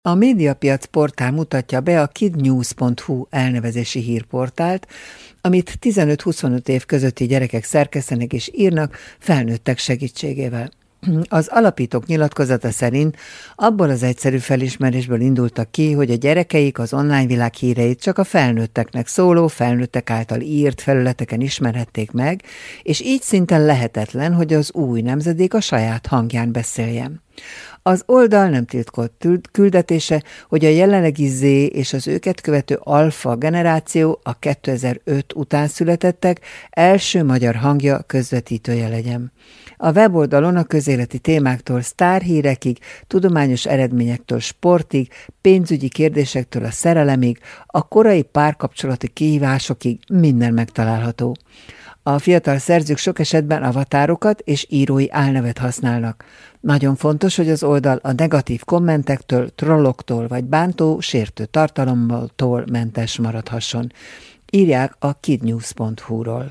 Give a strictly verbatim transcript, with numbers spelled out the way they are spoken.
A Médiapiac portál mutatja be a kidnews pont hu elnevezési hírportált, amit tizenöt-huszonöt év közötti gyerekek szerkesztenek és írnak felnőttek segítségével. Az alapítók nyilatkozata szerint abból az egyszerű felismerésből indultak ki, hogy a gyerekeik az online világ híreit csak a felnőtteknek szóló, felnőttek által írt felületeken ismerhették meg, és így szinte lehetetlen, hogy az új nemzedék a saját hangján beszéljen. Az oldal nem titkolt küldetése, hogy a jelenlegi Z és az őket követő alfa generáció, a kétezer-öt után születettek, első magyar hangja közvetítője legyen. A weboldalon a közéleti témáktól sztárhírekig, tudományos eredményektől sportig, pénzügyi kérdésektől a szerelemig, a korai párkapcsolati kihívásokig minden megtalálható. A fiatal szerzők sok esetben avatárokat és írói álnevet használnak. Nagyon fontos, hogy az oldal a negatív kommentektől, trolloktól vagy bántó, sértő tartalomtól mentes maradhasson. Írják a kidnews pont hu-ról.